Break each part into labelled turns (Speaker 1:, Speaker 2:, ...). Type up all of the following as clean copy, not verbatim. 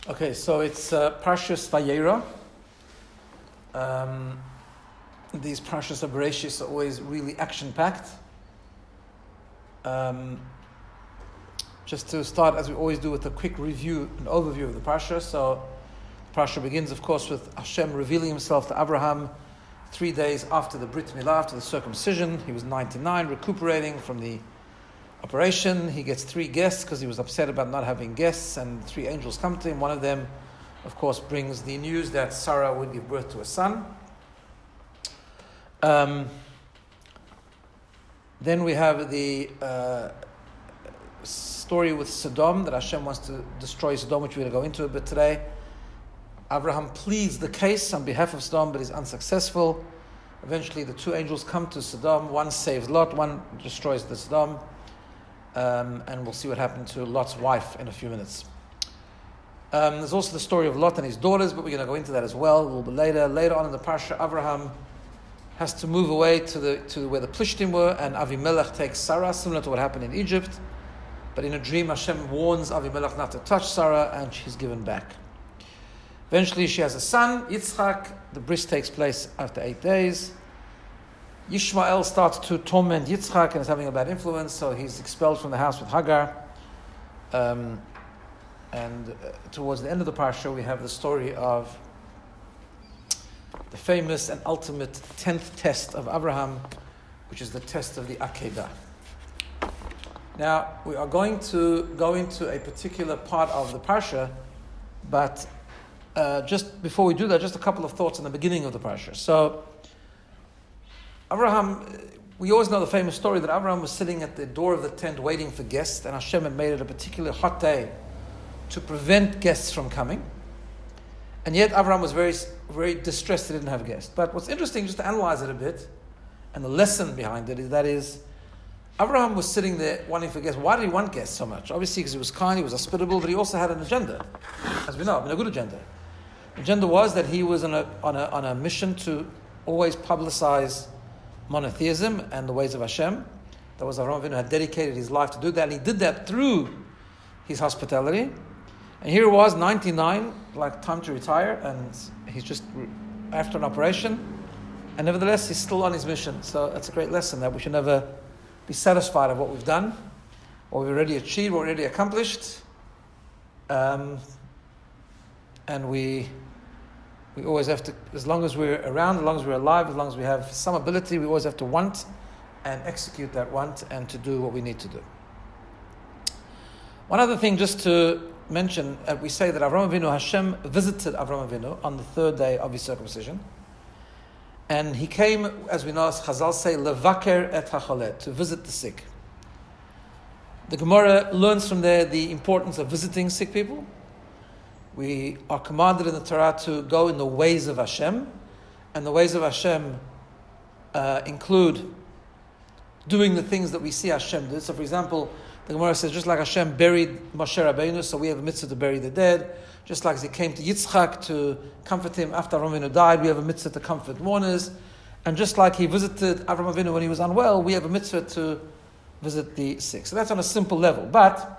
Speaker 1: Okay, so it's Parshas Vayera. These Parshas of Bereshis are always really action-packed. Just to start, as we always do, with a quick review, an overview of the Parsha. So, the Parsha begins, of course, with Hashem revealing himself to Abraham 3 days after the Brit Milah, after the circumcision. He was 99, recuperating from the operation. He gets 3 guests because he was upset about not having guests, and 3 angels come to him. One of them, of course, brings the news that Sarah would give birth to a son. Then we have the story with Sodom, that Hashem wants to destroy Sodom, which we're going to go into a bit today. Abraham pleads the case on behalf of Sodom, but is unsuccessful. Eventually, the 2 angels come to Sodom. One saves Lot, one destroys the Sodom. And we'll see what happened to Lot's wife in a few minutes. There's also the story of Lot and his daughters, but we're going to go into that as well a little bit later. Later on in the Parsha, Abraham has to move away to where the Plishtim were, and Avimelech takes Sarah, similar to what happened in Egypt. But in a dream, Hashem warns Avimelech not to touch Sarah, and she's given back. Eventually, she has a son, Yitzchak. The bris takes place after 8 days. Yishmael starts to torment Yitzchak and is having a bad influence, so he's expelled from the house with Hagar. Towards the end of the Parsha, we have the story of the famous and ultimate 10th test of Abraham, which is the test of the Akedah. Now, we are going to go into a particular part of the Parsha, but just before we do that, just a couple of thoughts in the beginning of the Parsha. So, Abraham, we always know the famous story that Abraham was sitting at the door of the tent waiting for guests, and Hashem had made it a particularly hot day to prevent guests from coming. And yet Abraham was very, very distressed he didn't have guests. But what's interesting, just to analyze it a bit, and the lesson behind it, is Abraham was sitting there wanting for guests. Why did he want guests so much? Obviously because he was kind, he was hospitable, but he also had an agenda, as we know, a good agenda. The agenda was that he was on a mission to always publicize monotheism and the ways of Hashem. That was Avraham Avinu had dedicated his life to do that, and he did that through his hospitality. And here he was, 99, like time to retire, and he's just after an operation, and nevertheless he's still on his mission. So that's a great lesson, that we should never be satisfied of what we've done, what we've already achieved, what we've already accomplished, and we always have to, as long as we're around, as long as we're alive, as long as we have some ability, we always have to want and execute that want and to do what we need to do. One other thing just to mention, we say that Avraham Avinu, Hashem visited Avraham Avinu on the 3rd day of his circumcision. And he came, as we know, as Chazal say, levaker et hacholet, to visit the sick. The Gemara learns from there the importance of visiting sick people. We are commanded in the Torah to go in the ways of Hashem, and the ways of Hashem include doing the things that we see Hashem do. So, for example, the Gemara says, just like Hashem buried Moshe Rabbeinu, so we have a mitzvah to bury the dead. Just like he came to Yitzchak to comfort him after Avraham Avinu died, we have a mitzvah to comfort mourners. And just like he visited Avraham Avinu when he was unwell, we have a mitzvah to visit the sick. So that's on a simple level. But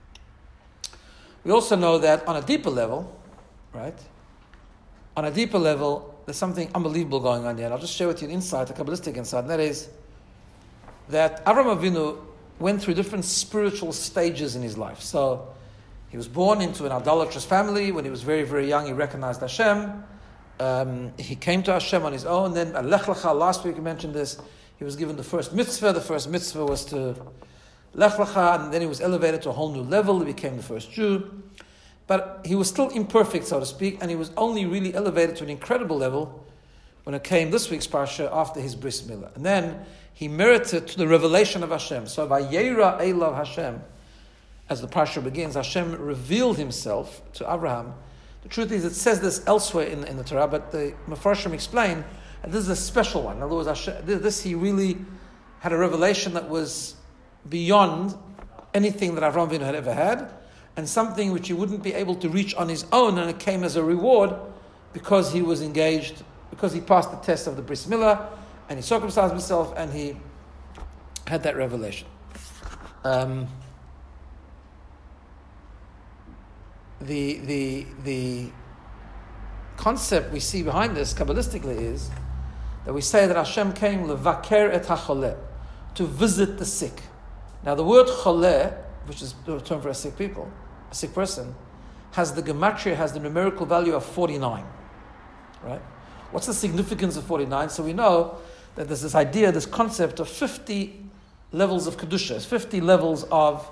Speaker 1: we also know that on a deeper level, right? On a deeper level, there's something unbelievable going on here. And I'll just share with you an insight, a Kabbalistic insight, and that is that Avraham Avinu went through different spiritual stages in his life. So he was born into an idolatrous family. When he was very, very young, he recognized Hashem. He came to Hashem on his own. Then, Lech Lecha, last week we mentioned this, he was given the first mitzvah. The first mitzvah was to Lech Lecha, and then he was elevated to a whole new level. He became the first Jew. But he was still imperfect, so to speak, and he was only really elevated to an incredible level when it came this week's Parsha after his Bris Milah. And then he merited to the revelation of Hashem. So, Vayera Elav Hashem, as the Parsha begins, Hashem revealed himself to Abraham. The truth is, it says this elsewhere in the Torah, but the Mefarshim explain that this is a special one. In other words, this he really had a revelation that was beyond anything that Avraham Avinu had ever had, and something which he wouldn't be able to reach on his own, and it came as a reward because he was engaged, because he passed the test of the Bris Milah, and he circumcised himself, and he had that revelation. the concept we see behind this Kabbalistically is that we say that Hashem came levaker et hacholeh, to visit the sick. Now the word choleh, which is the term for a sick person, has the gematria, has the numerical value of 49. Right? What's the significance of 49? So we know that there's this idea, this concept of 50 levels of kedusha, 50 levels of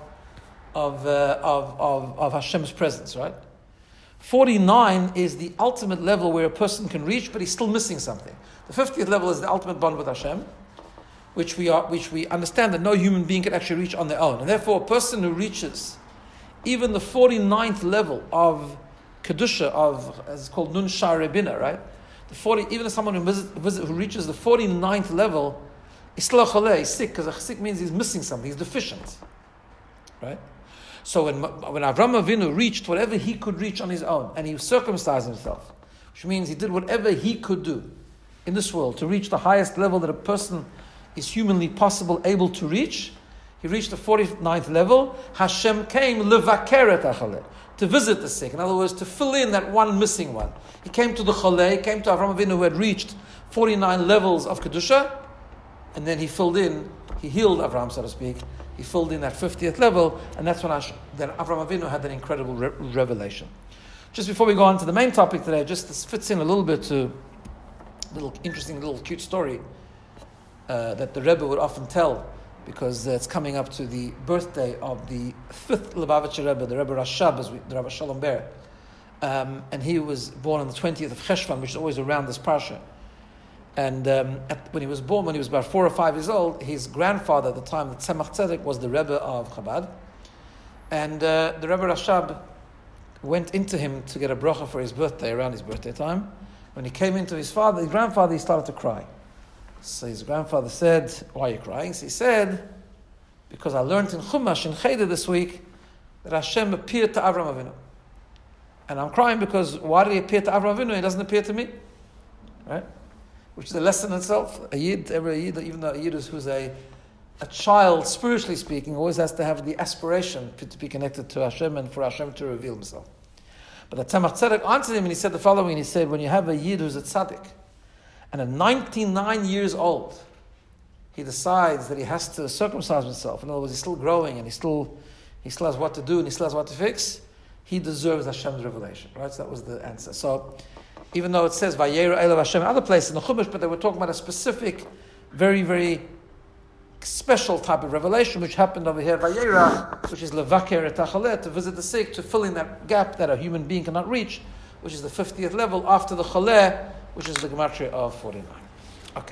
Speaker 1: Hashem's presence, right? 49 is the ultimate level where a person can reach, but he's still missing something. The 50th level is the ultimate bond with Hashem, which we understand that no human being can actually reach on their own. And therefore, a person who reaches even the 49th level of kedusha, as it's called nun shar rebina, right? Even someone who reaches the 49th level is still a choleh, he's sick, because a sick means he's missing something, he's deficient, right? So when Avraham Avinu reached whatever he could reach on his own, and he circumcised himself, which means he did whatever he could do in this world to reach the highest level that a person is humanly able to reach, he reached the 49th level. Hashem came levaker et hacholeh, to visit the sick. In other words, to fill in that one missing one. He came to the choleh, he came to Avraham Avinu who had reached 49 levels of kedusha, and then he healed Avraham, so to speak. He filled in that 50th level, and that's when then Avraham Avinu had an incredible revelation. Just before we go on to the main topic today, just this fits in a little bit to a little interesting, little cute story that the Rebbe would often tell, because it's coming up to the birthday of the 5th Lubavitcher Rebbe, the Rebbe Rashab, the Rebbe Shalom Ber. And he was born on the 20th of Cheshvan, which is always around this parsha. And when he was born, when he was about 4 or 5 years old, his grandfather at the time, the Tzemach Tzedek, was the Rebbe of Chabad. And the Rebbe Rashab went into him to get a bracha for his birthday, around his birthday time. When he came into his grandfather, he started to cry. So his grandfather said, "Why are you crying?" So he said, "Because I learned in Chumash, in Cheder this week, that Hashem appeared to Avraham Avinu. And I'm crying because why did he appear to Avraham Avinu? He doesn't appear to me." Right? Which is a lesson in itself. Every Yid, even though a Yid who's a child, spiritually speaking, always has to have the aspiration to be connected to Hashem and for Hashem to reveal himself. But the Tzemach Tzedek answered him and he said the following. He said, when you have a Yid who's a tzaddik, and at 99 years old, he decides that he has to circumcise himself. In other words, he's still growing and he still has what to do and he still has what to fix. He deserves Hashem's revelation. Right? So that was the answer. So even though it says Vayera Elav Hashem in other places in the Chumash, but they were talking about a specific, very, very special type of revelation which happened over here, Vayera, which is Levaker et hacholeh, to visit the sick, to fill in that gap that a human being cannot reach, which is the 50th level after the choleh, which is the gematria of 49. Okay.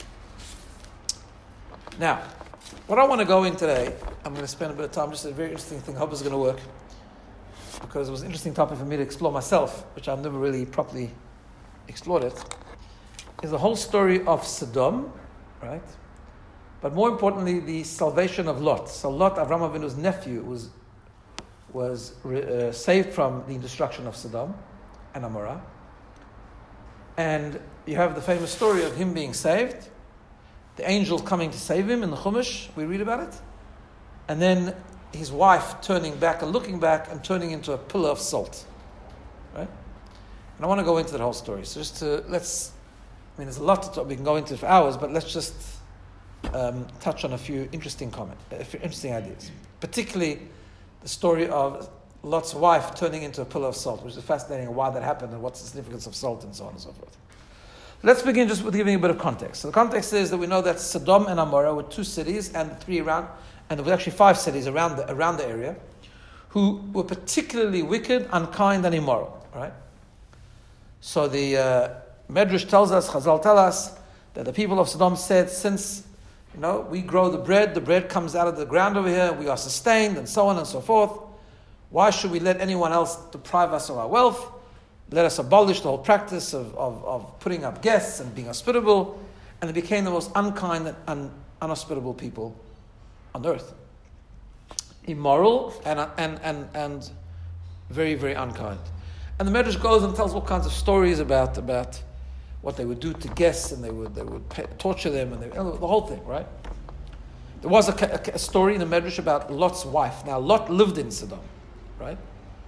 Speaker 1: Now, what I want to go in today, I'm going to spend a bit of time, just a very interesting thing, I hope it's going to work, because it was an interesting topic for me to explore myself, which I've never really properly explored it, is the whole story of Sodom, right? But more importantly, the salvation of Lot. So Lot, Avraham Avinu's nephew, was saved from the destruction of Sodom and Amorah. And you have the famous story of him being saved, the angel coming to save him in the Chumash, we read about it, and then his wife turning back and looking back and turning into a pillar of salt. Right? And I want to go into that whole story. So there's a lot to talk, we can go into for hours, but let's just touch on a few interesting ideas. Particularly the story of Lot's wife turning into a pillar of salt, which is fascinating, why that happened and what's the significance of salt and so on and so forth. Let's begin just with giving a bit of context. So the context is that we know that Sodom and Amorah were 2 cities and 3 around, and there were actually 5 cities around the area, who were particularly wicked, unkind, and immoral. Right? So the Medrash tells us, Chazal tell us, that the people of Sodom said, since we grow the bread comes out of the ground over here, we are sustained, and so on and so forth. Why should we let anyone else deprive us of our wealth? Let us abolish the whole practice of putting up guests and being hospitable. And they became the most unkind and unhospitable people on earth. Immoral and very, very unkind. And the Medrash goes and tells all kinds of stories about what they would do to guests, and they would torture them, and the whole thing, right? There was a story in the Medrash about Lot's wife. Now, Lot lived in Sodom, right?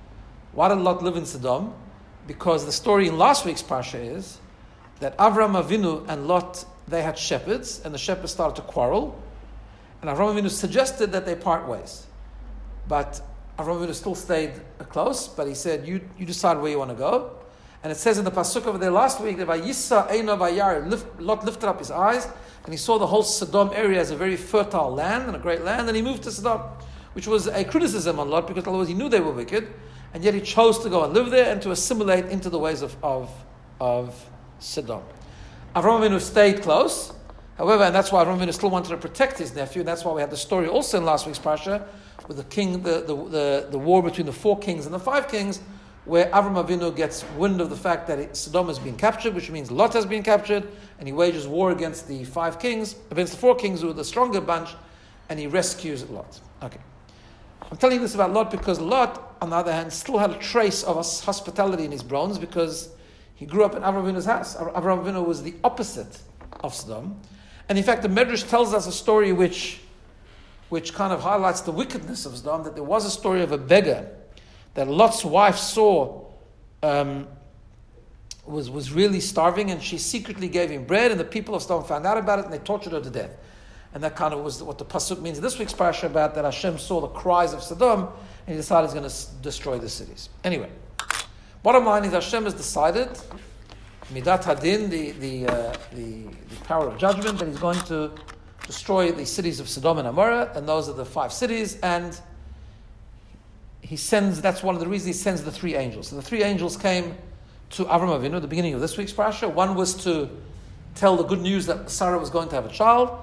Speaker 1: Why did Lot live in Sodom? Because the story in last week's Parsha is that Avram Avinu and Lot, they had shepherds, and the shepherds started to quarrel. And Avram Avinu suggested that they part ways. But Avram Avinu still stayed close, but he said, you decide where you want to go. And it says in the Pasuk over there last week that Lot lifted up his eyes, and he saw the whole Sodom area as a very fertile land and a great land, and he moved to Sodom, which was a criticism on Lot, because otherwise he knew they were wicked, and yet he chose to go and live there and to assimilate into the ways of Sodom. Avram Avinu stayed close, however, and that's why Avram Avinu still wanted to protect his nephew, and that's why we had the story also in last week's Parsha, with the king, the war between the 4 kings and the 5 kings, where Avram Avinu gets wind of the fact that Sodom has been captured, which means Lot has been captured, and he wages war against the 5 kings, against the 4 kings who were the stronger bunch, and he rescues Lot. Okay. I'm telling you this about Lot because Lot, on the other hand, still had a trace of hospitality in his bones, because he grew up in Avram Avinu's house. Avram Avinu was the opposite of Sodom. And in fact, the Medrash tells us a story which kind of highlights the wickedness of Sodom, that there was a story of a beggar that Lot's wife saw was really starving, and she secretly gave him bread, and the people of Sodom found out about it, and they tortured her to death. And that kind of was what the Pasuk means in this week's parasha, about that Hashem saw the cries of Sodom, and he decided he's going to destroy the cities. Anyway, bottom line is Hashem has decided, Midat Hadin, the power of judgment, that he's going to destroy the cities of Sodom and Amorah, and those are the 5 cities, and he sends, that's one of the reasons he sends the 3 angels. So the 3 angels came to Avram Avinu at the beginning of this week's parasha. One was to tell the good news that Sarah was going to have a child.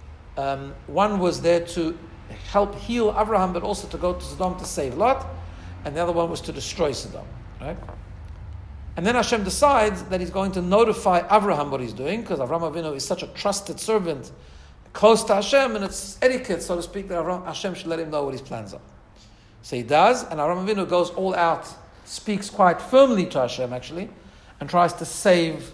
Speaker 1: One was there to help heal Abraham, but also to go to Sodom to save Lot. And the other one was to destroy Sodom. Right? And then Hashem decides that he's going to notify Abraham what he's doing, because Avram Avinu is such a trusted servant, close to Hashem, and it's etiquette, so to speak, that Hashem should let him know what his plans are. So he does, and Avram Avinu goes all out, speaks quite firmly to Hashem actually, and tries to save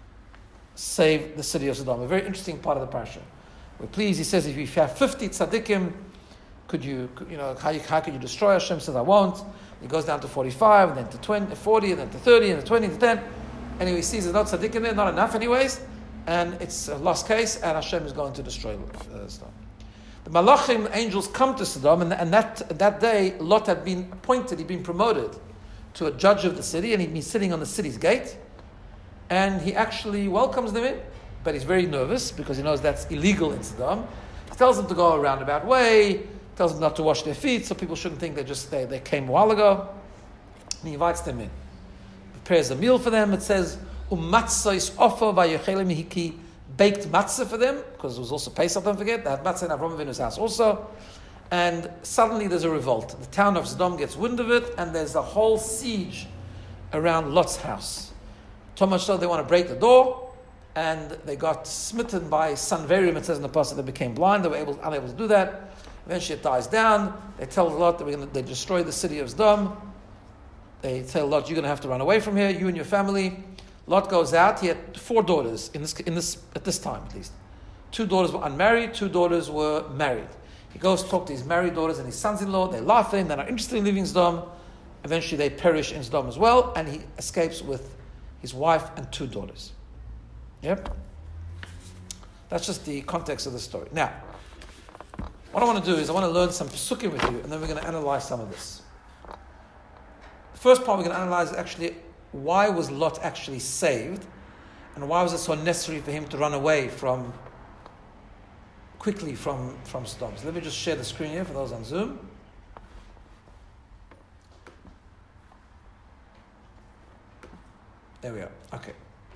Speaker 1: the city of Sodom. A very interesting part of the parasha. We're pleased, he says, if you have 50 tzaddikim, how could you destroy Hashem? Says, I won't. He goes down to 45, and then to 20, 40, and then to 30, and then 20, to 10. Anyway, he sees there's no tzaddikim there, not enough anyways, and it's a lost case, and Hashem is going to destroy Sodom. The Malachim, angels, come to Sodom, and that day, Lot had been appointed, he'd been promoted to a judge of the city, and he'd been sitting on the city's gate, and he actually welcomes them in, but he's very nervous, because he knows that's illegal in Sodom. He tells them to go a roundabout way, tells them not to wash their feet, so people shouldn't think they came a while ago, and he invites them in. Prepares a meal for them, it says, Umatzos ofo vayochelem hiki, baked matzah for them, because it was also Pesach, don't forget. They had matzah in Avram Avinu's house also. And suddenly there's a revolt. The town of Sodom gets wind of it, and there's a whole siege around Lot's house. So much so they want to break the door, and they got smitten by Sanverim, it says in the Pasuk, they became blind, they were unable to do that. Eventually it dies down. They tell Lot that they destroy the city of Sodom. They tell Lot, you're going to have to run away from here, you and your family. Lot goes out. He had 4 daughters at this time at least. 2 daughters were unmarried, 2 daughters were married. He goes to talk to his married daughters and his sons-in-law. They laugh at him. They're not interested in leaving Sodom. Eventually they perish in Sodom as well, and he escapes with his wife and 2 daughters. Yep. That's just the context of the story. Now, what I want to do is I want to learn some Pesukim with you, and then we're going to analyze some of this. The first part we're going to analyze is actually why was Lot actually saved, and why was it so necessary for him to run away quickly from Sodom. So let me just share the screen here for those on Zoom. There we are. Okay.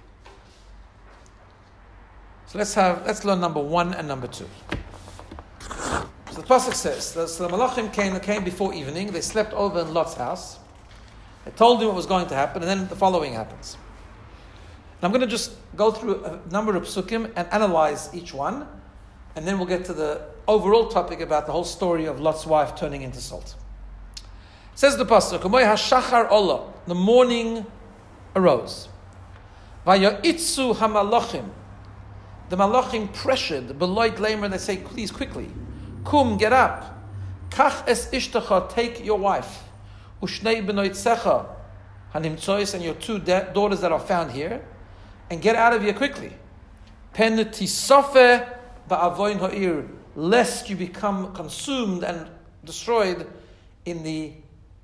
Speaker 1: So let's learn number 1 and number 2. So the Pasuk says, so the Malachim came before evening. They slept over in Lot's house. They told him what was going to happen, and then the following happens. And I'm going to just go through a number of psukim and analyze each one, and then we'll get to the overall topic about the whole story of Lot's wife turning into salt. Says the Pasuk, Hashachar Olah, the morning arose. Vaya'itzu hamalachim. The malachim pressured, beloit lamer, they say, please quickly, kum, get up. Kach es ishtacha, take your wife. Ushnei benoitzecha hanimtzois, and your two daughters that are found here, and get out of here quickly. Pen tisofe ba'avoin ha'ir, lest you become consumed and destroyed in the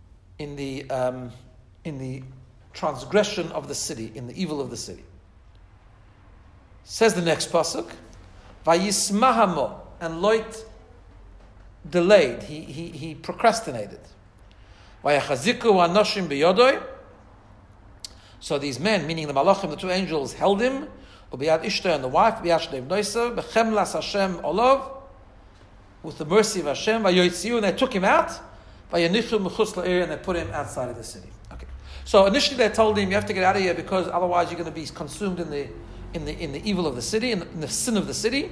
Speaker 1: transgression of the city, in the evil of the city. Says the next pasuk, vayismahamo, and Lot delayed. He procrastinated. Vayachaziku anoshim biyodoi. So these men, meaning the malachim, the two angels, held him. Ubiyad Ishta and the wife, biyad shnei bnoisa, bechemlas Hashem olov, with the mercy of Hashem, vayoitziu, and they took him out. Vayanichu mechutz la'ir, and they put him outside of the city. Okay. So initially they told him, you have to get out of here because otherwise you're going to be consumed in the evil of the city, in the sin of the city.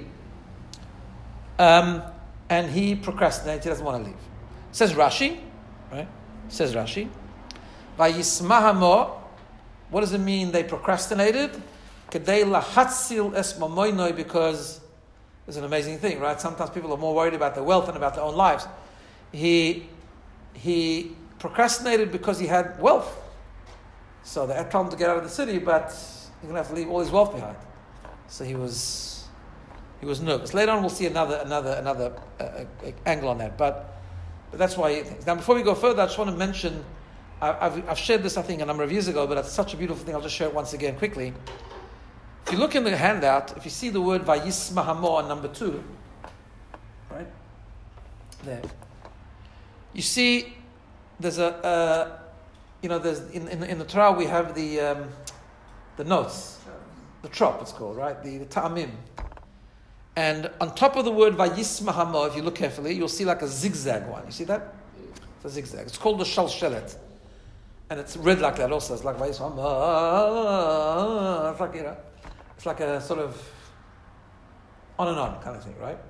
Speaker 1: And he procrastinated, he doesn't want to leave. Says Rashi, right? Says Rashi, Vayismahamo, what does it mean they procrastinated? Kedei lahatzil es mamoinoi, because it's an amazing thing, right? Sometimes people are more worried about their wealth than about their own lives. He procrastinated because he had wealth. So they had told him to get out of the city, but he's going to have to leave all his wealth behind. So he was nervous. Later on, we'll see another angle on that. But that's why he thinks. Now, before we go further, I just want to mention. I've shared this, I think, a number of years ago, but it's such a beautiful thing. I'll just share it once again quickly. If you look in the handout, if you see the word Vayismahamo on number 2, right there, you see there's there's in the Torah we have the notes, the trop it's called, right? The ta'amim. And on top of the word Vayismahamo, if you look carefully, you'll see like a zigzag one. You see that? It's a zigzag. It's called the shalshelet. And it's read like that also. It's like Vayismahamo. It's like, it's like a sort of on and on kind of thing, right?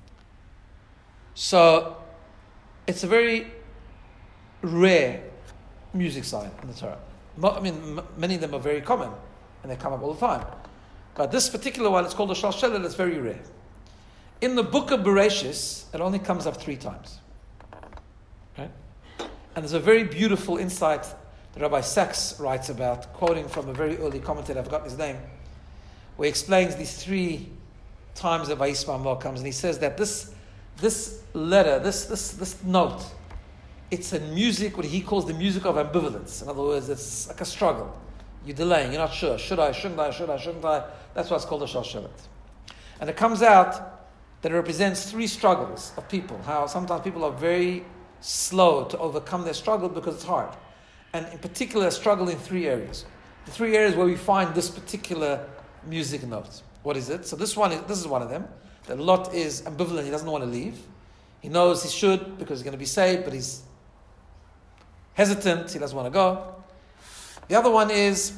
Speaker 1: So it's a very rare music sign in the Torah. I mean, many of them are very common and they come up all the time. But this particular one, it's called a shalshelet, it's very rare. In the book of Bereshis, it only comes up 3 times. Right? And there's a very beautiful insight that Rabbi Sachs writes about, quoting from a very early commentator, I've forgotten his name, where he explains these 3 times that Vayismahamo comes, and he says that this letter, this note, it's a music, what he calls the music of ambivalence. In other words, it's like a struggle. You're delaying, you're not sure. Should I, shouldn't I, should I, shouldn't I? That's why it's called a shalshelet. And it comes out that it represents 3 struggles of people. How sometimes people are very slow to overcome their struggle because it's hard. And in particular, struggle in 3 areas. The 3 areas where we find this particular music note. What is it? So this is one of them. That Lot is ambivalent, he doesn't want to leave. He knows he should because he's going to be saved, but he's hesitant, he doesn't want to go. The other one is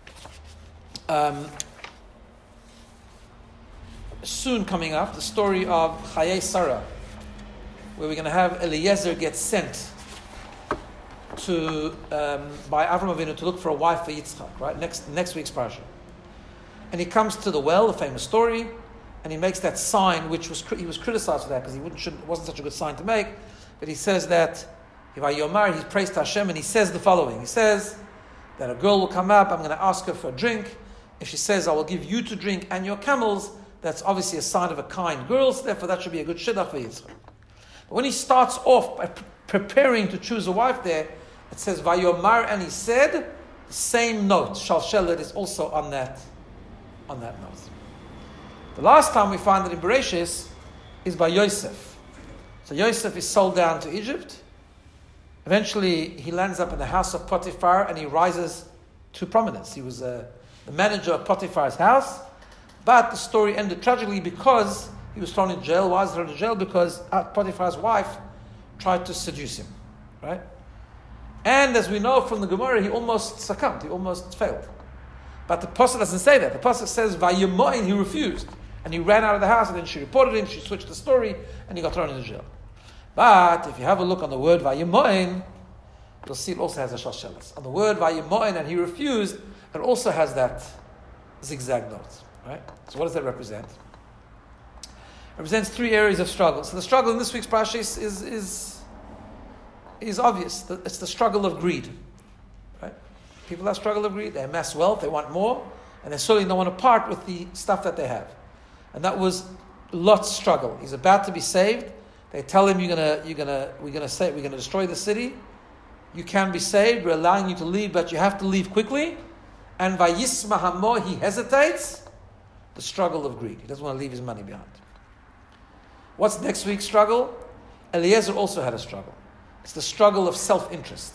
Speaker 1: soon coming up, the story of Chayei Sarah, where we're going to have Eliezer get sent to by Avram Avinu to look for a wife for Yitzchak, right? Next week's parasha. And he comes to the well, the famous story, and he makes that sign, which he was criticized for that because it wasn't such a good sign to make. But he says that Yomar, he prays to Hashem, and he says the following. He says that a girl will come up, I'm going to ask her for a drink. If she says, I will give you to drink and your camels, that's obviously a sign of a kind girl, so therefore that should be a good shidduch for Yitzchak. But when he starts off by preparing to choose a wife there, it says, Vayomar, and he said, the same note, shalshelet, is also on that note. The last time we find it in Bereshis is by Yosef. So Yosef is sold down to Egypt. Eventually, he lands up in the house of Potiphar and he rises to prominence. He was the manager of Potiphar's house, but the story ended tragically because he was thrown in jail. Why was he thrown in jail? Because Potiphar's wife tried to seduce him, right? And as we know from the Gemara, he almost succumbed. He almost failed. But the Pasuk doesn't say that. The Pasuk says, Vayemoin, he refused. And he ran out of the house, and then she reported him, she switched the story, and he got thrown into jail. But if you have a look on the word Vayemoin, you'll see it also has a shalshelet. On the word Vayemoin, and he refused, it also has that zigzag note. Right? So what does that represent? It represents 3 areas of struggle. So the struggle in this week's parasha is is obvious. It's the struggle of greed. Right? People have struggle of greed. They amass wealth. They want more, and they certainly don't want to part with the stuff that they have. And that was Lot's struggle. He's about to be saved. They tell him, we're gonna destroy the city. You can be saved. We're allowing you to leave, but you have to leave quickly. And Vayisma Hamo, he hesitates. The struggle of greed. He doesn't want to leave his money behind. What's next week's struggle? Eliezer also had a struggle. It's the struggle of self-interest.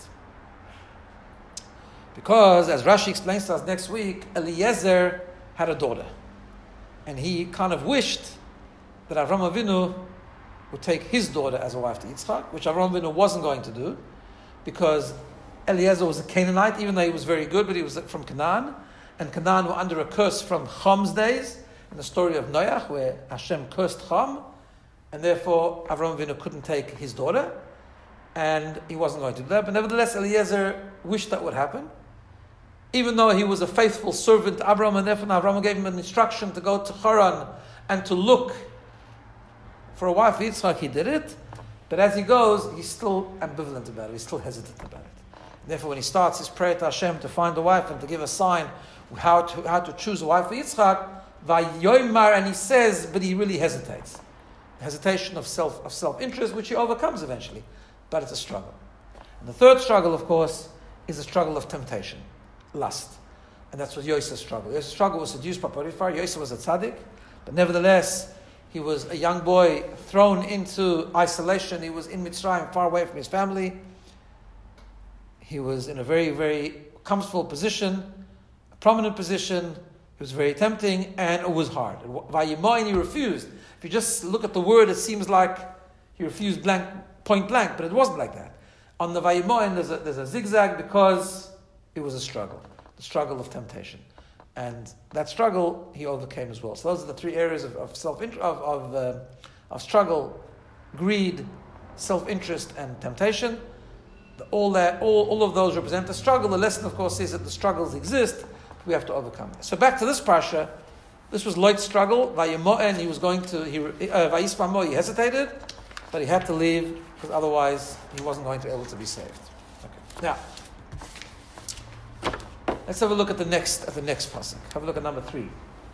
Speaker 1: Because, as Rashi explains to us next week, Eliezer had a daughter. And he kind of wished that Avraham Avinu would take his daughter as a wife to Yitzchak, which Avraham Avinu wasn't going to do, because Eliezer was a Canaanite, even though he was very good, but he was from Canaan. And Canaan were under a curse from Cham's days, in the story of Noach, where Hashem cursed Cham, and therefore Avraham Avinu couldn't take his daughter, and he wasn't going to do that. But nevertheless, Eliezer wished that would happen. Even though he was a faithful servant to Avraham, and therefore Avraham gave him an instruction to go to Haran and to look for a wife for Yitzchak, he did it. But as he goes, he's still ambivalent about it. He's still hesitant about it. And therefore, when he starts his prayer to Hashem to find a wife and to give a sign how to choose a wife for Yitzchak, Vayoymar, and he says, but he really hesitates. Hesitation of self-interest, which he overcomes eventually. But it's a struggle. And the third struggle, of course, is a struggle of temptation, lust. And that's what Yosef's struggle. Yosef's struggle was seduced by Potiphar. Yosef was a tzaddik, but nevertheless, he was a young boy thrown into isolation. He was in Mitzrayim, far away from his family. He was in a very, very comfortable position, a prominent position. It was very tempting, and it was hard. Vayimayin, he refused. If you just look at the word, it seems like he refused point blank, but it wasn't like that. On the Vayimayin, there's a zigzag because it was a struggle, the struggle of temptation. And that struggle he overcame as well. So those are the three areas of struggle: greed, self-interest, and temptation. All of those represent a struggle. The lesson, of course, is that the struggles exist. We have to overcome it. So back to this parsha. This was Lot's struggle. Vayimo'en, he was going to. Vayismamo, he hesitated, but he had to leave because otherwise he wasn't going to be able to be saved. Okay. Now, let's have a look at the next pasuk. Have a look at number 3.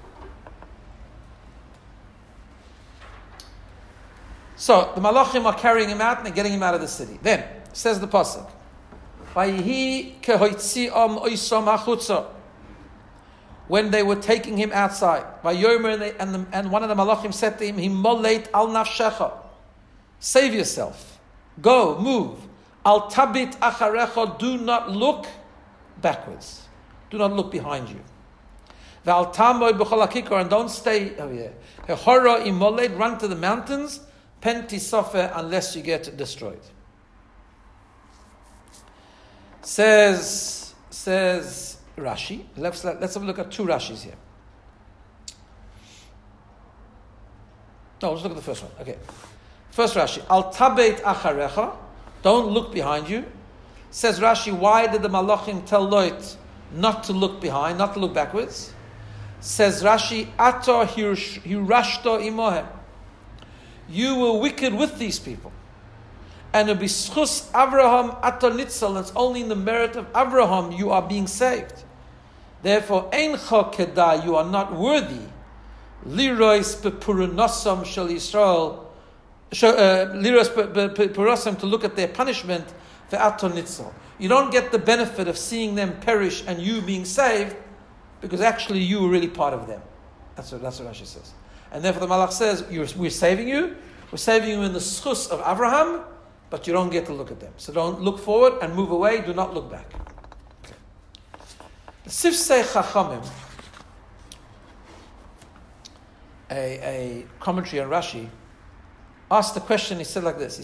Speaker 1: So the malachim are carrying him out and they're getting him out of the city. Then says the pasuk, "Vayihi kehoitzi'am oisam achutza." When they were taking him outside, Vayomer, and one of the malachim said to him, "Himoleit al nafshecha, save yourself, go, move. Al tabit acharecha, do not look backwards, do not look behind you. V'al tamoy b'chol hakikar, and don't stay over here. Hehora imoleit, run to the mountains. Penti sofer, unless you get destroyed." Says Rashi. Let's have a look at 2 Rashis here. No, let's look at the first one. Okay. First Rashi. Al tabeit acharecha. Don't look behind you. Says Rashi, why did the malachim tell Lot not to look behind, not to look backwards? Says Rashi, Ato hirashto imohem. You were wicked with these people. And it be schus Avraham ato nitzal. It's only in the merit of Avraham you are being saved. Therefore, eincha kedai, you are not worthy. Lirois bepurunosam shel Yisrael. Lirois bepurunosam, to look at their punishment for ato nitzal. You don't get the benefit of seeing them perish and you being saved, because actually you were really part of them. That's what Rashi says. And therefore the Malach says, we're saving you. We're saving you in the schus of Avraham, but you don't get to look at them. So don't look forward and move away. Do not look back. Okay. The Sifsei Chachamim, a commentary on Rashi, asked the question. He said like this.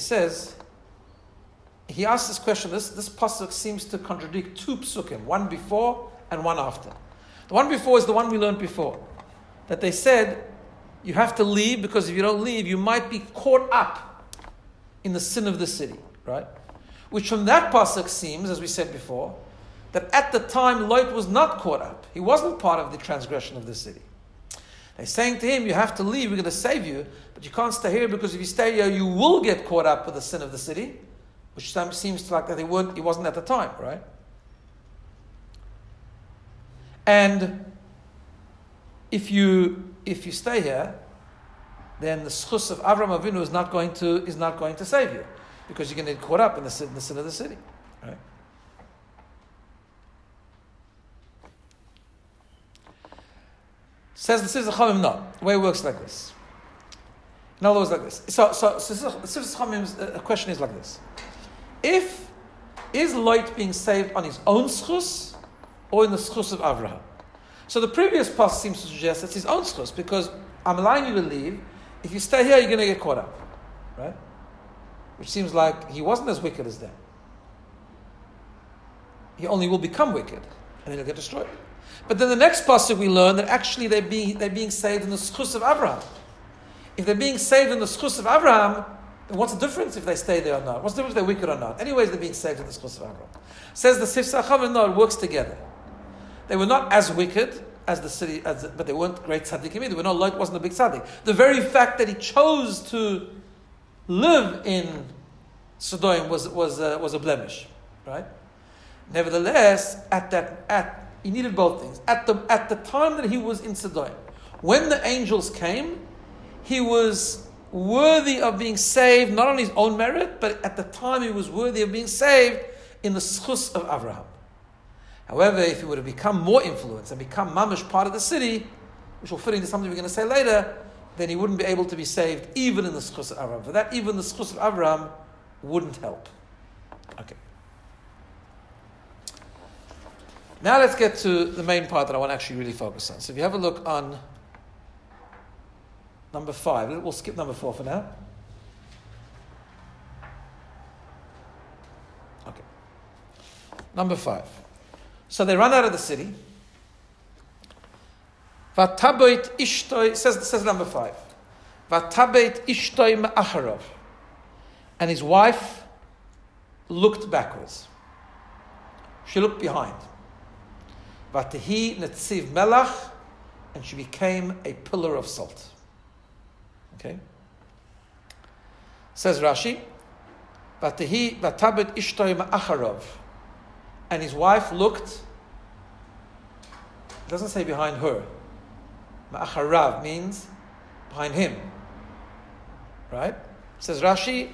Speaker 1: He asked this question. This pasuk seems to contradict 2 psukim, one before and one after. The one before is the one we learned before, that they said you have to leave, because if you don't leave, you might be caught up in the sin of the city, right? Which from that pasuk seems, as we said before, that at the time Lot was not caught up. He wasn't part of the transgression of the city. They're saying to him, you have to leave, we're going to save you, but you can't stay here, because if you stay here, you will get caught up with the sin of the city, which seems like that he wasn't at the time, right? And if you stay here, then the schus of Avraham Avinu is not going to save you, because you're going to get caught up in the sin of the city, right? Says the Sifsei Chachamim, no. The way it works like this. In other words, like this. So the Sifsei Chachamim's question is like this: is Lot being saved on his own schus or in the schus of Avraham? So the previous passage seems to suggest it's his own schus, because I'm allowing you to leave. If you stay here, you're going to get caught up, right? Which seems like he wasn't as wicked as them. He only will become wicked, and then he'll get destroyed. But then the next passage we learn that actually they're being saved in the schus of Abraham. If they're being saved in the schus of Abraham, then what's the difference if they stay there or not? What's the difference if they're wicked or not? Anyways, they're being saved in the schus of Abraham. Says the Sifsei Chachamim, no, it works together. They were not as wicked as the city, but they weren't great tzaddikim either. We know Lot wasn't a big tzaddik. The very fact that he chose to live in Sodom was a blemish, right? Nevertheless, he needed both things. At the time that he was in Sodom, when the angels came, he was worthy of being saved, not on his own merit, but at the time he was worthy of being saved in the schus of Avraham. However, if he were to become more influenced and become mamish part of the city, which will fit into something we're going to say later, then he wouldn't be able to be saved even in the schus of Avraham. For that, even the schus of Avraham wouldn't help. Okay. Now let's get to the main part that I want to actually really focus on. So if you have a look on number 5, we'll skip number 4 for now. Okay. Number 5. So they run out of the city. Vatabeit ishtoi, says number 5. Vatabeit ishtoi ma'acharov. And his wife looked backwards. She looked behind. Vatehi netziv melach, and she became a pillar of salt. Okay? Says Rashi, Vatehi vatabeit ishtoi ma'acharov. And his wife looked, it doesn't say behind her. Ma'acharav means behind him. Right? Says Rashi,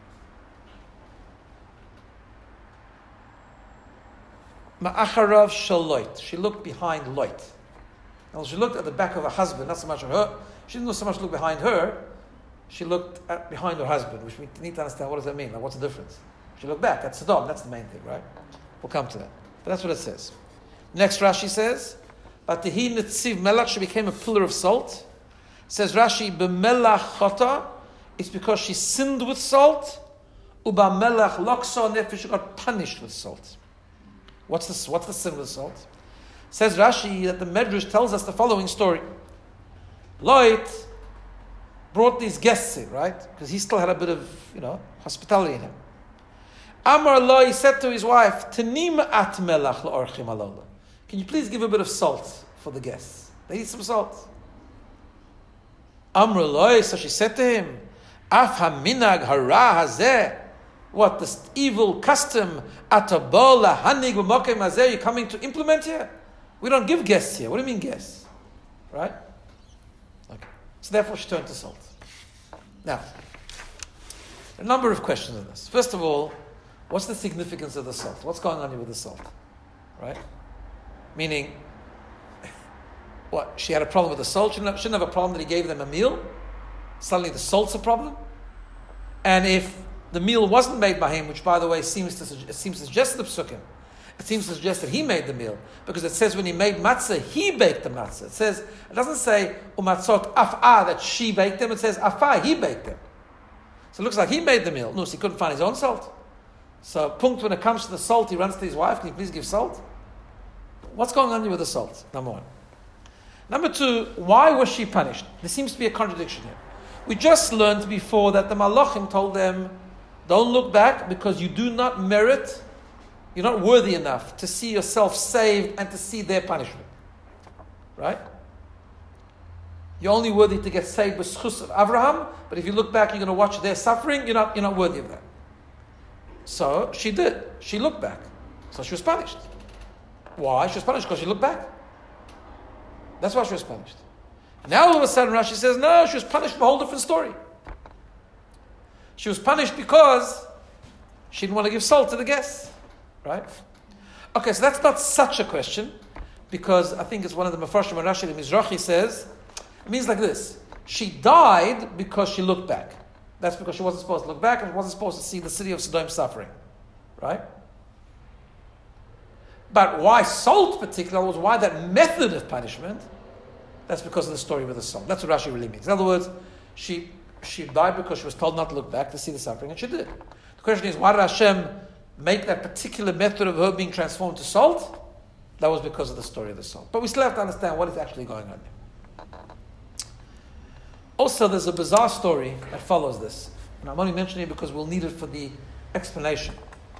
Speaker 1: Ma'acharav shaloit. She looked behind Lot. Now she looked at the back of her husband, not so much of her. She didn't so much look behind her. She looked behind her husband, which we need to understand. What does that mean? Like, what's the difference? She looked back at Sodom. That's the main thing, right? We'll come to that. But that's what it says. Next Rashi says, Vatehi netziv melach, she became a pillar of salt. Says Rashi, b'melach chata, it's because she sinned with salt. Uba melach lokso nefesh, she got punished with salt. What's the sin with salt? Says Rashi that the Medrash tells us the following story. Lot brought these guests in, right? Because he still had a bit of, hospitality in him. Amar lo, he said to his wife, Tanim at melach la'orchim alola. Can you please give a bit of salt for the guests? They need some salt. Amar lo, so she said to him, Af haminag hara hazeh. What, this evil custom, atabola hanig b'mokem hazeh, you're coming to implement here? We don't give guests here. What do you mean guests? Right? Okay. So therefore she turned to salt. Now, a number of questions on this. First of all, what's the significance of the salt? What's going on here with the salt? Right? Meaning, what? She had a problem with the salt? She shouldn't have a problem that he gave them a meal? Suddenly the salt's a problem? And if the meal wasn't made by him, which by the way seems to suggest the psukim, it seems to suggest that he made the meal, because it says when he made matzah, he baked the matzah. It doesn't say umatzot af'ah, that she baked them. It says af'ah, he baked them. So it looks like he made the meal. No, so he couldn't find his own salt. So, punct, when it comes to the salt, he runs to his wife, can you please give salt? What's going on here with the salt? Number 1. Number 2, why was she punished? There seems to be a contradiction here. We just learned before that the Malachim told them, don't look back because you do not merit, you're not worthy enough to see yourself saved and to see their punishment. Right? You're only worthy to get saved with schus of Avraham, but if you look back, you're going to watch their suffering, you're not worthy of that. So she did. She looked back. So she was punished. Why? She was punished because she looked back. That's why she was punished. Now all of a sudden Rashi says, no, she was punished for a whole different story. She was punished because she didn't want to give salt to the guests. Right? Okay, so that's not such a question, because I think it's one of the Mefarshim and Rashi, the Mizrahi says, it means like this. She died because she looked back. That's because she wasn't supposed to look back and wasn't supposed to see the city of Sodom suffering. Right? But why salt particularly, was why that method of punishment, that's because of the story with the salt. That's what Rashi really means. In other words, she died because she was told not to look back to see the suffering, and she did. The question is, why did Hashem make that particular method of her being transformed to salt? That was because of the story of the salt. But we still have to understand what is actually going on there. Also, there's a bizarre story that follows this. And I'm only mentioning it because we'll need it for the explanation.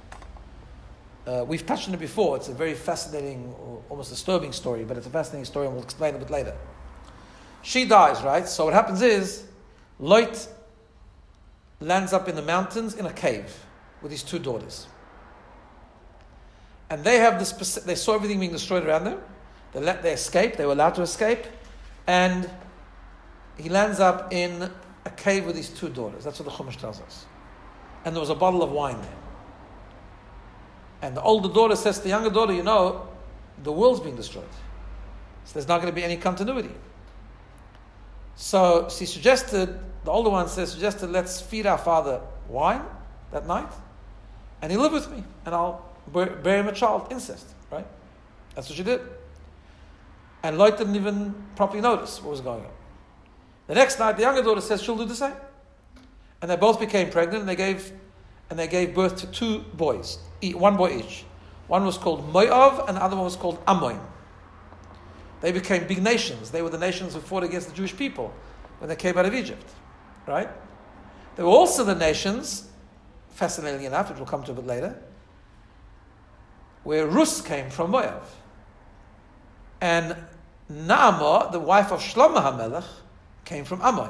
Speaker 1: We've touched on it before. It's a very fascinating, almost disturbing story, but it's a fascinating story, and we'll explain it a bit later. She dies, right? So what happens is, Lot lands up in the mountains in a cave with his two daughters. And they have this. They saw everything being destroyed around them. They escaped. They were allowed to escape. And he lands up in a cave with his two daughters. That's what the Chumash tells us. And there was a bottle of wine there. And the older daughter says to the younger daughter, the world's being destroyed. So there's not going to be any continuity. So she suggested, the older one suggested, let's feed our father wine that night, and he'll live with me, and I'll bear him a child, incest, right? That's what she did. And Lot didn't even properly notice what was going on. The next night, the younger daughter says she'll do the same. And they both became pregnant, and they gave birth to two boys, one boy each. One was called Moav, and the other one was called Ammon. They became big nations. They were the nations who fought against the Jewish people when they came out of Egypt, right? They were also the nations, fascinatingly enough, which we'll come to a bit later, where Rus came from Moav. And Naamah, the wife of Shlomo HaMelech, came from Ammon.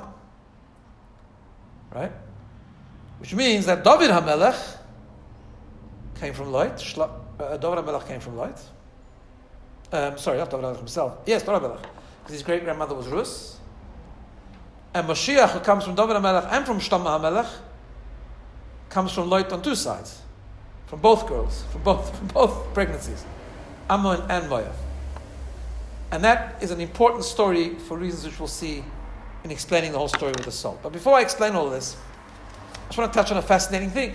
Speaker 1: Right? Which means that David HaMelech came from Lot. David HaMelech came from Lot. Sorry, not David HaMelech himself. Yes, David HaMelech. Because his great-grandmother was Rus. And Mashiach, who comes from David HaMelech and from Shlomo HaMelech, comes from Lot on two sides. From both girls. From both pregnancies. Ammon and Moav. And that is an important story for reasons which we'll see in explaining the whole story with the salt. But before I explain all this, I just want to touch on a fascinating thing.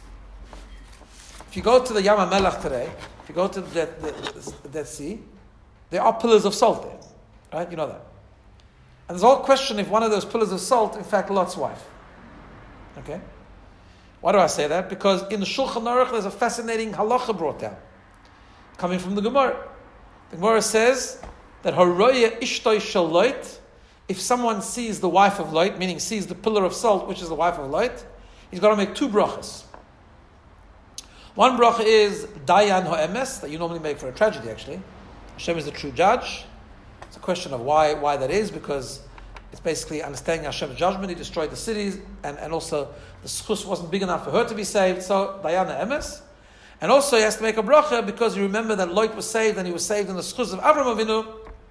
Speaker 1: If you go to the Yam HaMelech today, if you go to the Dead Sea, there are pillars of salt there. Right? You know that. And there's a whole question if one of those pillars of salt, in fact, Lot's wife. Okay? Why do I say that? Because in the Shulchan Aruch, there's a fascinating halacha brought down, coming from the Gemara. The Gemara says that Haroya Ishtoi Shel Lot, if someone sees the wife of Lot, meaning sees the pillar of salt, which is the wife of Lot, he's got to make two brachas. One bracha is Dayan Ha'emes, that you normally make for a tragedy, actually. Hashem is the true judge. It's a question of why that is, because it's basically understanding Hashem's judgment. He destroyed the cities, and also the schus wasn't big enough for her to be saved, so Dayan Ha'emes. And also he has to make a bracha because you remember that Lot was saved, and he was saved in the schus of Avram Avinu,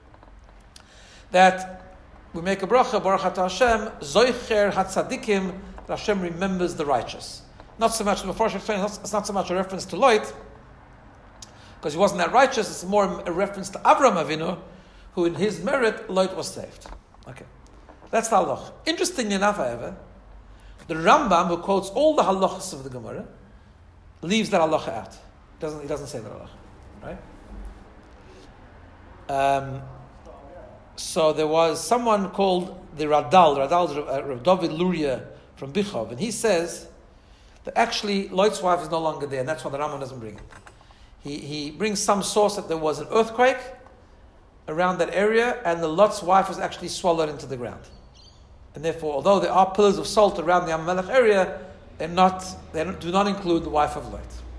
Speaker 1: that we make a bracha, Baruch Atah Hashem, Zoicher HaTzadikim, that Hashem remembers the righteous. Not so much, before I explain, it's not so much a reference to Lot, because he wasn't that righteous, it's more a reference to Avram Avinu, who in his merit, Lot was saved. Okay. That's the halach. Interestingly enough, however, the Rambam, who quotes all the halachas of the Gemara, leaves that halacha out. He doesn't say that halacha. Right? So there was someone called the Radal Rav David Luria from Bichov, and he says that actually Lot's wife is no longer there, and that's why the Rambam doesn't bring it. He brings some source that there was an earthquake around that area, and the Lot's wife was actually swallowed into the ground. And therefore, although there are pillars of salt around the Yam HaMelech area, they do not include the wife of Lot.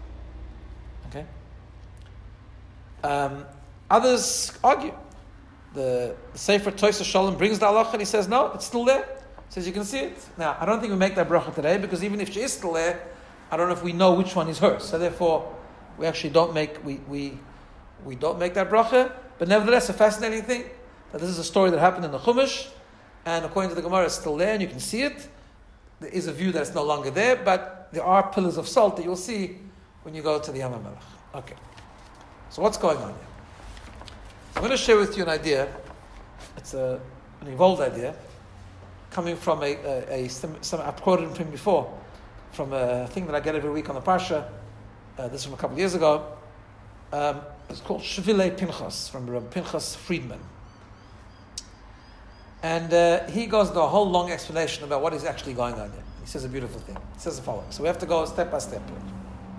Speaker 1: Okay? Others argue. The Sefer Tosa Shalom brings the halacha and he says, no, it's still there. He says, you can see it. Now, I don't think we make that bracha today, because even if she is still there, I don't know if we know which one is hers. So therefore, we actually don't make we don't make that bracha. But nevertheless, a fascinating thing that this is a story that happened in the Chumash, and according to the Gemara, it's still there, and you can see it. There is a view that it's no longer there, but there are pillars of salt that you'll see when you go to the Yam HaMelech. Okay. So what's going on here? I'm going to share with you an idea. It's an evolved idea, coming from some I've quoted him before, from a thing that I get every week on the Parsha. This from a couple of years ago. It's called Shvilei Pinchas, from Rabbi Pinchas Friedman. And he goes into a whole long explanation about what is actually going on here. He says a beautiful thing. He says the following. So we have to go step by step here.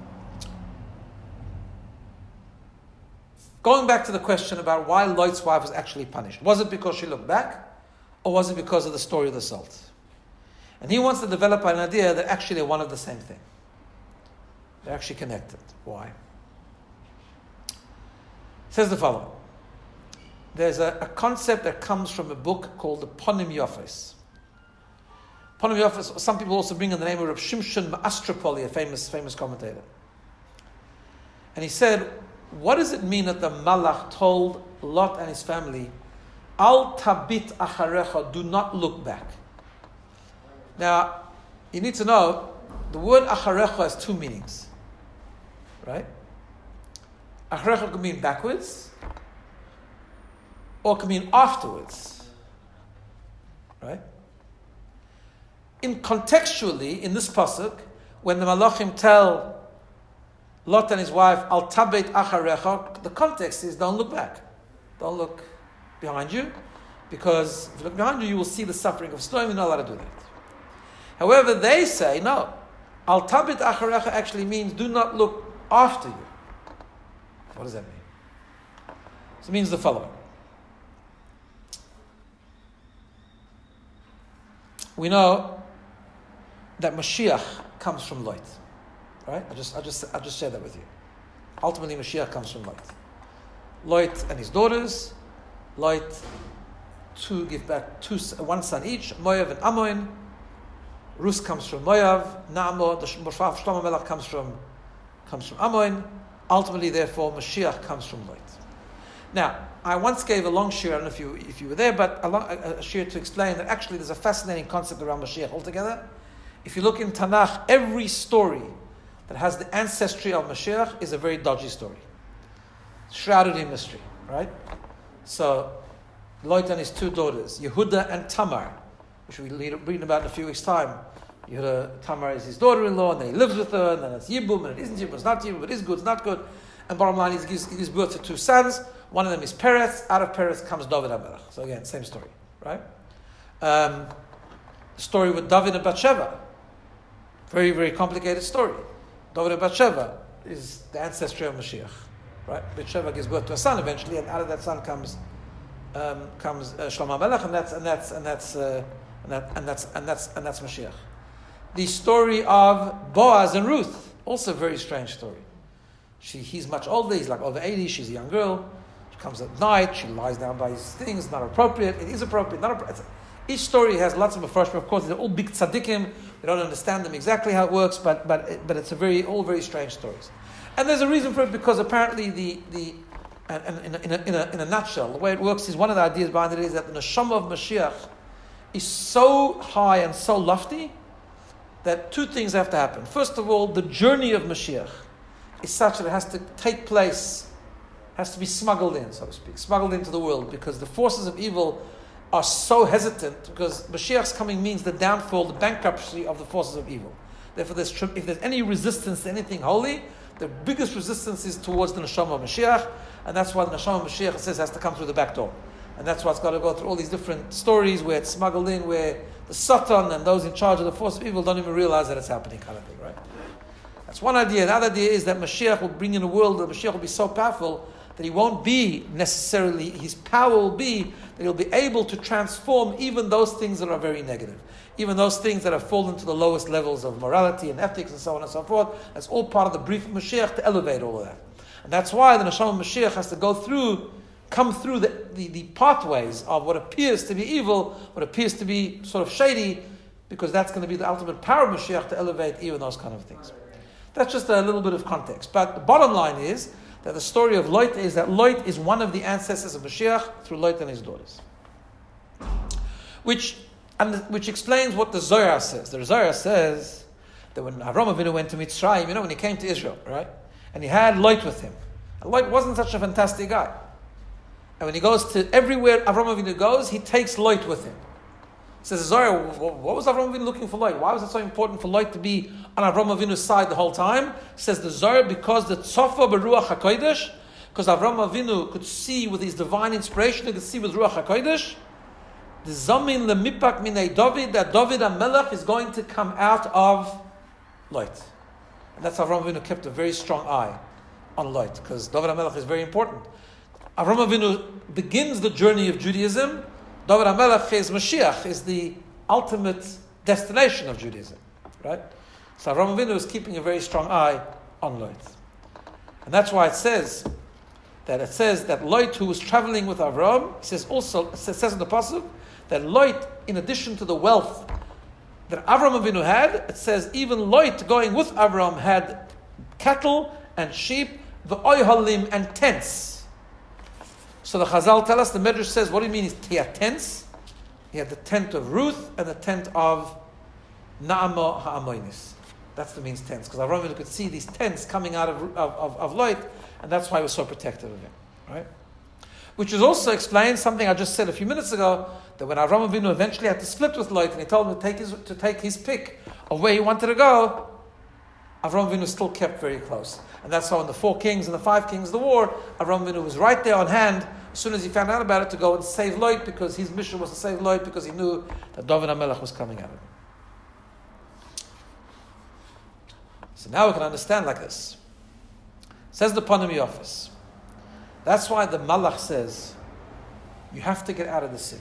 Speaker 1: Going back to the question about why Lot's wife was actually punished. Was it because she looked back? Or was it because of the story of the salt? And he wants to develop an idea that actually they're one of the same thing. They're actually connected. Why? He says the following. There's a concept that comes from a book called the Ponim Yofes. Ponim Yofes, some people also bring in the name of Reb Shimshon Ma'astropoli, a famous commentator. And he said, what does it mean that the Malach told Lot and his family, Al tabit acharecha, do not look back? Now, you need to know, the word acharecha has two meanings. Right? Acharecha could mean backwards, or it could mean afterwards. Right? Contextually, in this pasuk, when the Malachim tell Lot and his wife, Al tabet acharecha, the context is don't look back. Don't look behind you, because if you look behind you, you will see the suffering of storm. You're not allowed to do that. However, they say, no, Al tabet acharecha actually means do not look after you. What does that mean? So it means the following. We know that Mashiach comes from Lot. Right? I'll just share that with you. Ultimately, Mashiach comes from Lot. Lot and his daughters. Lot give back one son each, Moav and Ammon. Rus comes from Moav. Naamah, the Shlomo Melech comes from Ammon. Ultimately, therefore, Mashiach comes from Lot. Now, I once gave a long shir, I don't know if you were there, but a shir to explain that actually there's a fascinating concept around Mashiach altogether. If you look in Tanakh, every story that has the ancestry of Mashiach is a very dodgy story. Shrouded in mystery, right? So, Lot and his two daughters, Yehuda and Tamar, which we'll read about in a few weeks' time. Tamar is his daughter-in-law, and then he lives with her, and then it's Yibum, and it isn't Yibum, it's not Yibum, but it's good, it's not good. And bottom line, he gives birth to two sons. One of them is Peretz. Out of Peretz comes David HaMelech. So again, same story, right? The story with David and Bathsheba. Very, very complicated story. David and Bathsheba is the ancestry of Mashiach, right? Bathsheba gives birth to a son eventually, and out of that son comes Shlomo HaMelech, and that's Mashiach. The story of Boaz and Ruth, also a very strange story. He's much older, he's like over 80, she's a young girl. She comes at night, she lies down by his things, not appropriate, it is appropriate, not appropriate. Each story has lots of mafresh, of course, they're all big tzaddikim, we don't understand them exactly how it works, but it's all very strange stories. And there's a reason for it, because apparently in a nutshell, the way it works is, one of the ideas behind it is that the neshama of Mashiach is so high and so lofty that two things have to happen. First of all, the journey of Mashiach is such that it has to take place, has to be smuggled in, so to speak, smuggled into the world, because the forces of evil are so hesitant, because Mashiach's coming means the downfall, the bankruptcy of the forces of evil. Therefore, if there's any resistance to anything holy, the biggest resistance is towards the neshama of Mashiach, and that's why the neshama of Mashiach, it says, has to come through the back door. And that's why it's got to go through all these different stories where it's smuggled in, where the Satan and those in charge of the force of evil don't even realize that it's happening, kind of thing, right? That's one idea. The other idea is that Mashiach will bring in a world that Mashiach will be so powerful that he won't be necessarily, his power will be that he'll be able to transform even those things that are very negative. Even those things that have fallen to the lowest levels of morality and ethics and so on and so forth. That's all part of the brief of Mashiach to elevate all of that. And that's why the Neshama of Mashiach has to come through the pathways of what appears to be evil, what appears to be sort of shady, because that's going to be the ultimate power of Mashiach to elevate even those kind of things. That's just a little bit of context. But the bottom line is that the story of Lot is that Lot is one of the ancestors of Mashiach through Lot and his daughters. Which explains what the Zohar says. The Zohar says that when Avram Avinu went to Mitzrayim, when he came to Israel, right? And he had Lot with him. And Lot wasn't such a fantastic guy. And when he goes to everywhere Avram Avinu goes, he takes Lot with him. Says Zohar, what was Avram Avinu looking for Lot? Why was it so important for Lot to be on Avram Avinu's side the whole time? Says the Zohar, because the Tzofa Beruach HaKodesh, because Avram Avinu could see with his divine inspiration, he could see with Ruach HaKodesh, the Zamin Lemipak Minei David, that David HaMelech is going to come out of Lot. And that's how Avram Avinu kept a very strong eye on Lot, because David HaMelech is very important. Avram Avinu begins the journey of Judaism. David HaMelech is Mashiach, is the ultimate destination of Judaism, right? So Avram Avinu is keeping a very strong eye on Lot. And that's why it says that Lot, who was traveling with Avram, says in the pasuk that Lot, in addition to the wealth that Avram Avinu had, it says even Lot going with Avram had cattle and sheep, the oyhalim and tents. So the Chazal tell us, the Medrash says, what do you mean he had tents? He had the tent of Ruth and the tent of Naamah Ha'amoinis. That's the means tents, because Avram Avinu could see these tents coming out of Lot, and that's why he was so protective of him, right? Which is also explains something I just said a few minutes ago, that when Avram Avinu eventually had to split with Lot, and he told him to take his pick of where he wanted to go, Avram Avinu still kept very close. And that's how in the 4 kings and the 5 kings of the war, Avram Avinu was right there on hand, as soon as he found out about it, to go and save Lot, because his mission was to save Lot, because he knew that David HaMelech was coming at him. So now we can understand like this. Says the Panami office. That's why the Malach says, you have to get out of the city.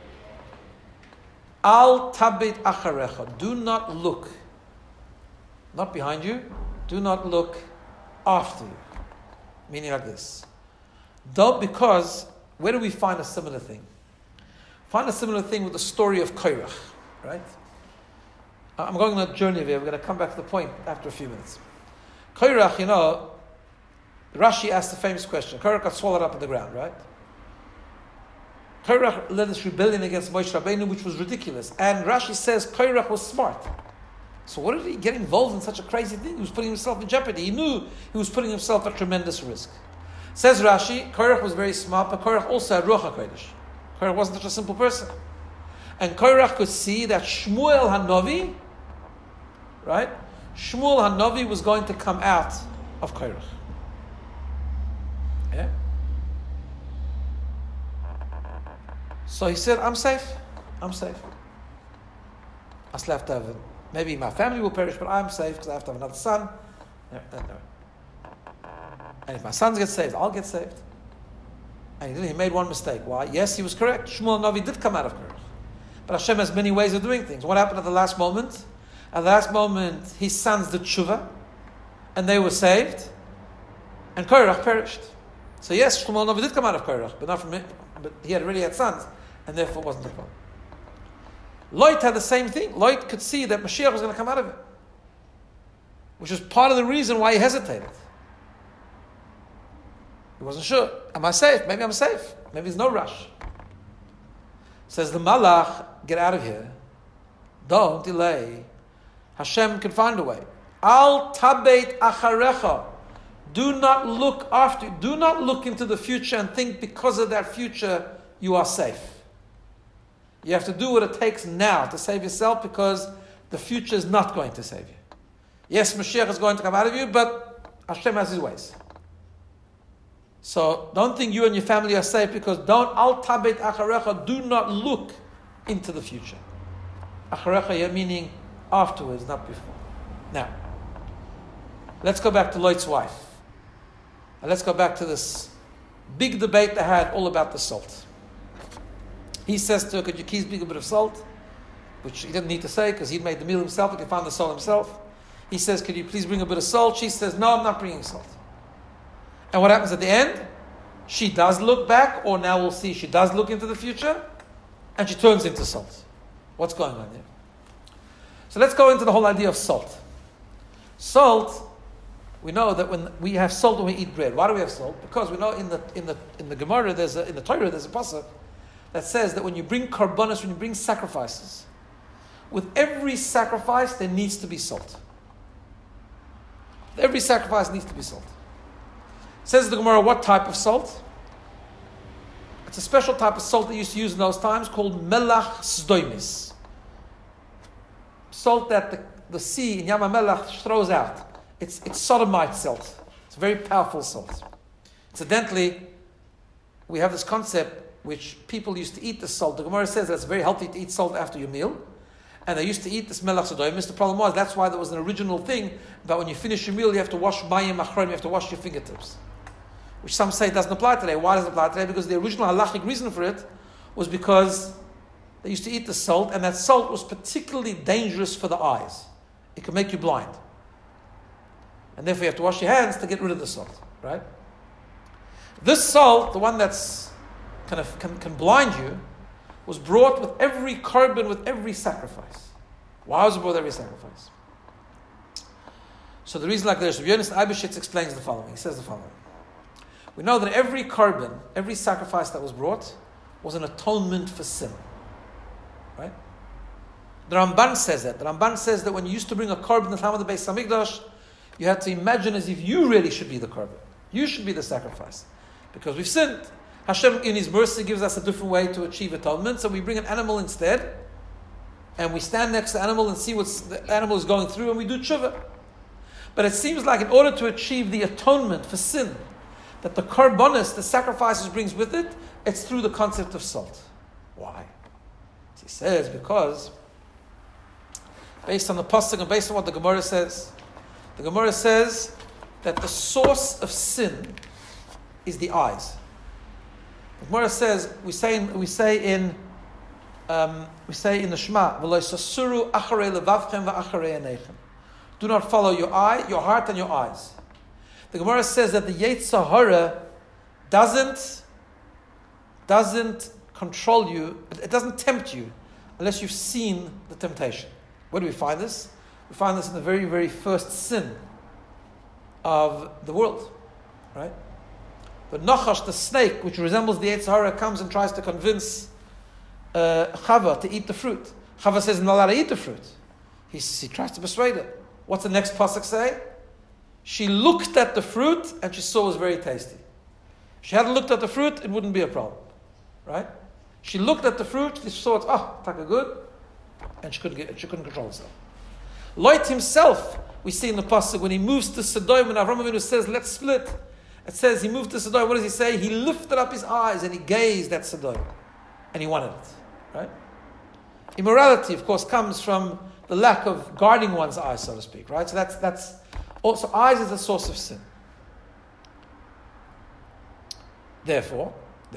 Speaker 1: Al tabit acharecha. Do not look. Not behind you. Do not look after you. Meaning like this. Though, because, where do we find a similar thing? Find a similar thing with the story of Korach, right? I'm going on a journey here. We're going to come back to the point after a few minutes. Korach, Rashi asked the famous question. Korach got swallowed up in the ground, right? Korach led this rebellion against Moshe Rabbeinu, which was ridiculous. And Rashi says Korach was smart. So what did he get involved in such a crazy thing? He was putting himself in jeopardy. He knew he was putting himself at tremendous risk. Says Rashi, Korach was very smart, but Korach also had Ruach HaKodesh. Korach wasn't such a simple person. And Korach could see that Shmuel HaNavi, right? Shmuel HaNavi was going to come out of Korach. Yeah? So he said, I'm safe. I still have to have maybe my family will perish, but I'm safe because I have to have another son. No. And if my sons get saved, I'll get saved. And he made one mistake. Why? Yes, he was correct. Shmuel Navi did come out of Korach. But Hashem has many ways of doing things. What happened at the last moment? At the last moment, his sons did tshuva, and they were saved, and Korach perished. So yes, Shmuel Navi did come out of Korach, but not from it. But he already had sons, and therefore it wasn't a problem. Lot had the same thing. Lot could see that Mashiach was going to come out of it, which was part of the reason why he hesitated. He wasn't sure. Am I safe? Maybe I'm safe. Maybe there's no rush. Says the Malach, get out of here. Don't delay. Hashem can find a way. Al tabeit acharecha. Do not look after. Do not look into the future and think because of that future you are safe. You have to do what it takes now to save yourself, because the future is not going to save you. Yes, Mashiach is going to come out of you, but Hashem has his ways. So don't think you and your family are safe, because al tabeit acharecha, do not look into the future. Acharecha meaning afterwards, not before. Now, let's go back to Lot's wife. And let's go back to this big debate they had all about the salt. He says to her, could you please bring a bit of salt? Which he didn't need to say, because he'd made the meal himself, he could find the salt himself. He says, could you please bring a bit of salt? She says, no, I'm not bringing salt. And what happens at the end? She does look back, or now we'll see she does look into the future, and she turns into salt. What's going on there? So let's go into the whole idea of salt. Salt we know that when we have salt when we eat bread. Why do we have salt? Because we know in the Gemara, in the Torah, there's a pasuk that says that when you bring karbanos, when you bring sacrifices, with every sacrifice there needs to be salt. Every sacrifice needs to be salt. It says the Gemara, what type of salt? It's a special type of salt they used to use in those times called melach sdoimis. Salt that the sea in Yam HaMelach throws out. It's sodomite salt. It's a very powerful salt. Incidentally, we have this concept which people used to eat the salt. The Gemara says that it's very healthy to eat salt after your meal. And they used to eat this melach sdoimis. The problem was, that's why there was an original thing that when you finish your meal, you have to wash mayim achronim, you have to wash your fingertips. Which some say doesn't apply today. Why doesn't it apply today? Because the original halachic reason for it was because they used to eat the salt, and that salt was particularly dangerous for the eyes. It could make you blind. And therefore you have to wash your hands to get rid of the salt, right? This salt, the one that's can blind you, was brought with every korban, with every sacrifice. Why was it brought with every sacrifice? So the reason, like this, Rabbi Yonis Eibeshitz explains the following. He says the following. We know that every korban, every sacrifice that was brought, was an atonement for sin. Right? The Ramban says that. The Ramban says that when you used to bring a korban in the time of the Beis Hamikdash, you had to imagine as if you really should be the korban. You should be the sacrifice. Because we've sinned. Hashem, in His mercy, gives us a different way to achieve atonement. So we bring an animal instead, and we stand next to the animal and see what the animal is going through, and we do tshuva. But it seems like in order to achieve the atonement for sin, that the karbonis, the sacrifices, brings with it, it's through the concept of salt. Why? He says because, based on the pasuk and based on what the Gemara says that the source of sin is the eyes. The Gemara says, we say in the Shema, "V'lo yisasuru acharei levavchem v'acharei einechem." Do not follow your heart and your eyes. The Gemara says that the Yetzer Hara doesn't control you, it doesn't tempt you unless you've seen the temptation. Where do we find this? We find this in the very, very first sin of the world, right? The Nachash, the snake, which resembles the Yetzer Hara, comes and tries to convince Chava to eat the fruit. Chava says, "I'm not allowed to eat the fruit." He tries to persuade her. What's the next pasuk say? She looked at the fruit and she saw it was very tasty. If she hadn't looked at the fruit, it wouldn't be a problem, right? She looked at the fruit, she saw it, taka good, and she couldn't control herself. Lot himself, we see in the pasuk when he moves to Sodom, when Avraham Avinu says, "Let's split." It says he moved to Sodom. What does he say? He lifted up his eyes and he gazed at Sodom, and he wanted it, right? Immorality, of course, comes from the lack of guarding one's eyes, so to speak, right? So that's also, eyes is the source of sin. Therefore,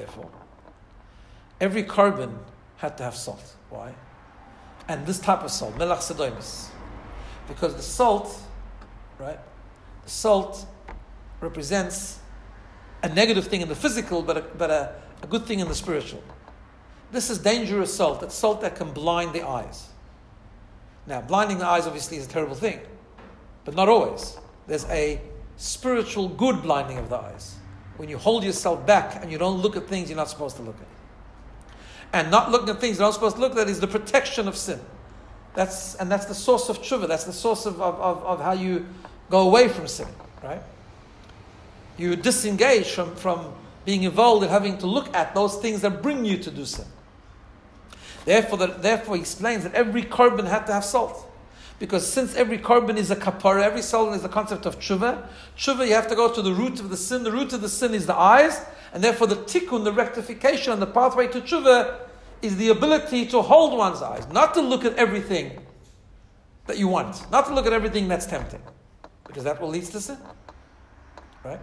Speaker 1: every korban had to have salt. Why? And this type of salt, melach sedoimis, because the salt, right? The salt represents a negative thing in the physical, but a good thing in the spiritual. This is dangerous salt. It's salt that can blind the eyes. Now, blinding the eyes obviously is a terrible thing, but not always. There's a spiritual good blinding of the eyes. When you hold yourself back and you don't look at things you're not supposed to look at. And not looking at things you're not supposed to look at is the protection of sin. That's the source of tshuva. That's the source of how you go away from sin, right? You disengage from being involved in having to look at those things that bring you to do sin. Therefore, he explains that every korban had to have salt. Because since every korban is a kapara, every salt is the concept of tshuva. Tshuva, you have to go to the root of the sin. The root of the sin is the eyes. And therefore the tikkun, the rectification, and the pathway to tshuva is the ability to hold one's eyes. Not to look at everything that you want. Not to look at everything that's tempting. Because that will lead to sin. Right?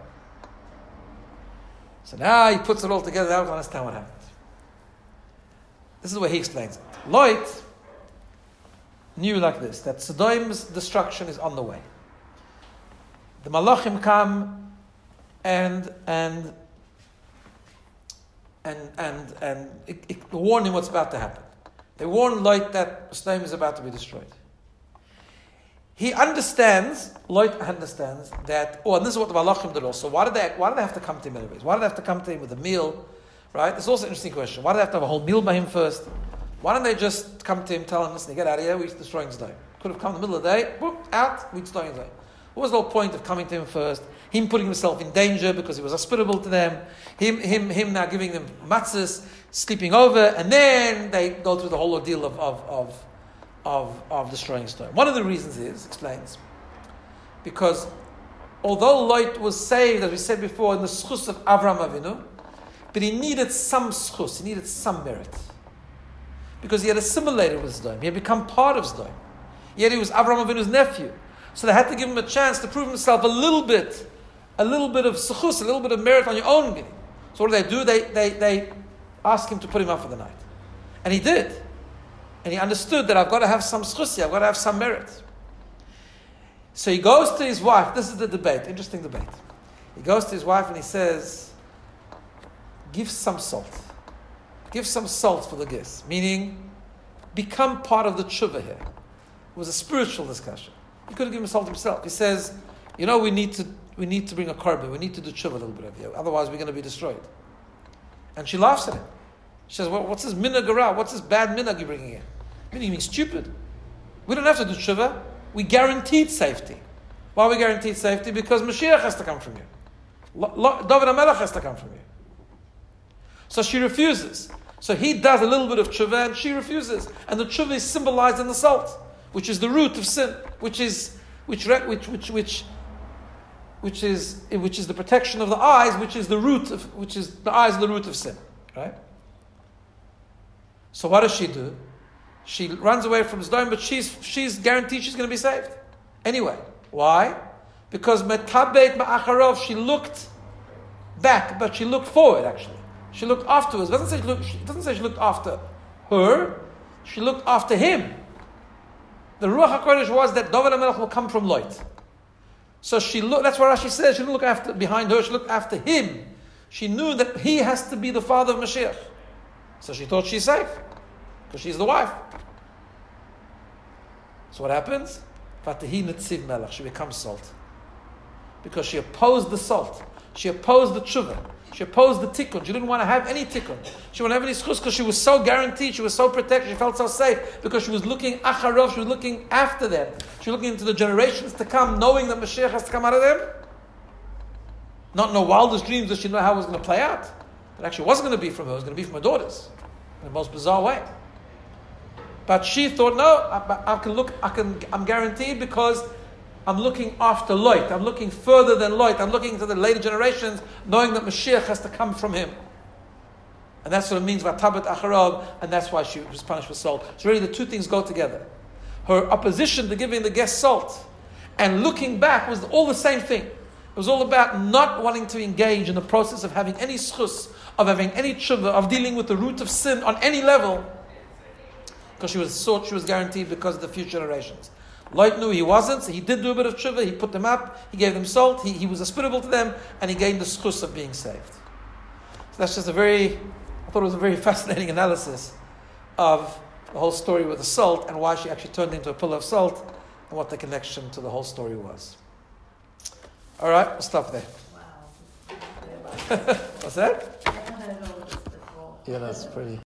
Speaker 1: So now he puts it all together. Now we understand what happened. This is the way he explains it. Lot knew like this, that Sodom's destruction is on the way. The Malachim come and warn him what's about to happen. They warn Lot that Sodom is about to be destroyed. He understands, Lot understands that, and this is what the Malachim did also. Why did they have to come to him anyways? Why did they have to come to him with a meal? Right? This is also an interesting question. Why did they have to have a whole meal by him first? Why don't they just come to him, tell him, listen, get out of here, we're destroying Sodom. Could have come in the middle of the day, boom, out, we're destroying Sodom. What was the whole point of coming to him first? Him putting himself in danger because he was hospitable to them. Him now giving them matzahs, sleeping over, and then they go through the whole ordeal of destroying Sodom. One of the reasons explains, because although Lot was saved, as we said before, in the schus of Avraham Avinu, but he needed some schus, he needed some merit. Because he had assimilated with Sodom, he had become part of Sodom. Yet he was Avraham Avinu's nephew. So they had to give him a chance to prove himself a little bit of schus, a little bit of merit on your own beginning. So what do? They asked him to put him up for the night. And he did. And he understood that I've got to have some schus, I've got to have some merit. So he goes to his wife, this is the debate, interesting debate. He goes to his wife and he says, give some salt. Give some salt for the guests. Meaning, become part of the tshuva here. It was a spiritual discussion. He could have given salt himself. He says, we need to bring a korban. We need to do tshuva a little bit of here. Otherwise, we're going to be destroyed. And she laughs at him. She says, what's this minhag gara? What's this bad minhag you're bringing in? Meaning, you mean stupid. We don't have to do tshuva. We guaranteed safety. Why are we guaranteed safety? Because Mashiach has to come from you. David HaMelech has to come from you. So she refuses. So he does a little bit of tshuva and she refuses. And the tshuva is symbolized in the salt, which is the root of sin, which is the protection of the eyes, which is the eyes are the root of sin. Right? So what does she do? She runs away from Sodom, but she's guaranteed she's going to be saved. Anyway, why? Because metabeit ma'acharov, she looked back, but she looked forward actually. She looked afterwards. It doesn't say she looked after her. She looked after him. The Ruach HaKodesh was that David HaMelech will come from Lot. So she looked, that's what Rashi says, she didn't look behind her, she looked after him. She knew that he has to be the father of Mashiach. So she thought she's safe, because she's the wife. So what happens? Vatahi netziv melech, she becomes salt. Because she opposed the salt. She opposed the tshuva. She opposed the tikkun. She didn't want to have any tikkun. She didn't want to have any schus because she was so guaranteed, she was so protected, she felt so safe because she was looking acharov, she was looking after them. She was looking into the generations to come, knowing that Mashiach has to come out of them. Not in her wildest dreams does she know how it was going to play out. It actually wasn't going to be from her, it was going to be from her daughters. In the most bizarre way. But she thought, no, I'm guaranteed because I'm looking after Lot. I'm looking further than Lot. I'm looking to the later generations, knowing that Mashiach has to come from him. And that's what it means, Vatabat Acharav, and that's why she was punished with salt. So really the two things go together. Her opposition to giving the guests salt and looking back was all the same thing. It was all about not wanting to engage in the process of having any schus, of having any tshuva, of dealing with the root of sin on any level, because she was guaranteed because of the future generations. Lot knew he wasn't, so he did do a bit of tshuva, he put them up, he gave them salt, he was hospitable to them, and he gained the schus of being saved. So that's just I thought it was a very fascinating analysis of the whole story with the salt, and why she actually turned into a pillar of salt, and what the connection to the whole story was. Alright, we'll stop there.
Speaker 2: Wow.
Speaker 1: What's that?
Speaker 2: I don't know.
Speaker 1: Yeah, that's pretty.